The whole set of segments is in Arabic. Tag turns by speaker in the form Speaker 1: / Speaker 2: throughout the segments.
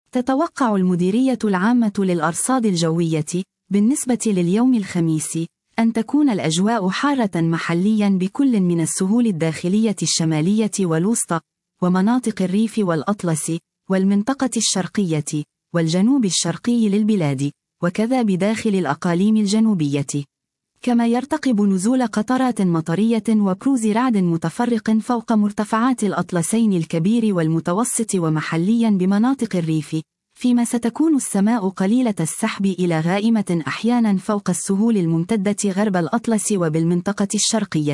Speaker 1: تتوقع المديرية العامة للأرصاد الجوية بالنسبة لليوم الخميس أن تكون الأجواء حارة محليا بكل من السهول الداخلية الشمالية والوسطى ومناطق الريف والأطلس والمنطقة الشرقية والجنوب الشرقي للبلاد، وكذا بداخل الأقاليم الجنوبية. كما يرتقب نزول قطرات مطرية وبروز رعد متفرق فوق مرتفعات الأطلسين الكبير والمتوسط ومحليا بمناطق الريف، فيما ستكون السماء قليلة السحب إلى غائمة أحيانا فوق السهول الممتدة غرب الأطلس وبالمنطقة الشرقية.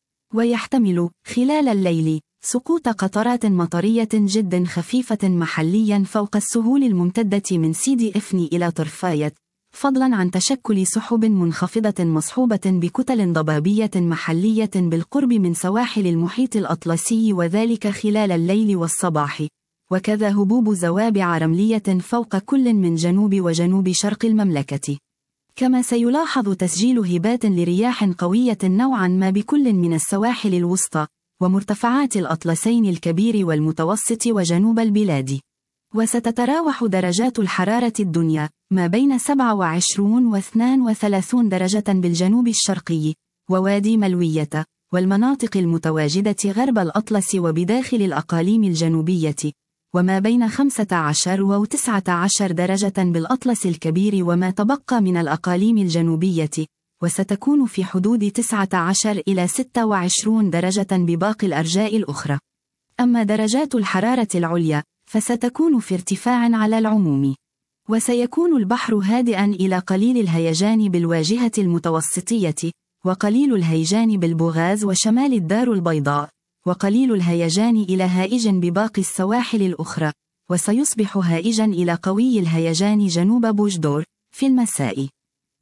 Speaker 1: ويحتمل خلال الليل سقوط قطرات مطرية جد خفيفة محليا فوق السهول الممتدة من سيدي إفني إلى طرفاية، فضلا عن تشكل سحب منخفضة مصحوبة بكتل ضبابية محلية بالقرب من سواحل المحيط الأطلسي، وذلك خلال الليل والصباح، وكذا هبوب زوابع رملية فوق كل من جنوب وجنوب شرق المملكة. كما سيلاحظ تسجيل هبات لرياح قوية نوعا ما بكل من السواحل الوسطى ومرتفعات الأطلسين الكبير والمتوسط وجنوب البلاد. وستتراوح درجات الحرارة الدنيا ما بين 27 و 32 درجة بالجنوب الشرقي ووادي ملوية والمناطق المتواجدة غرب الأطلس وبداخل الأقاليم الجنوبية، وما بين 15 و 19 درجة بالأطلس الكبير وما تبقى من الأقاليم الجنوبية، وستكون في حدود 19 إلى 26 درجة بباقي الأرجاء الأخرى. أما درجات الحرارة العليا فستكون في ارتفاع على العموم. وسيكون البحر هادئا إلى قليل الهيجان بالواجهة المتوسطية، وقليل الهيجان بالبوغاز وشمال الدار البيضاء، وقليل الهيجان إلى هائج بباقي السواحل الأخرى، وسيصبح هائجا إلى قوي الهيجان جنوب بوجدور في المساء.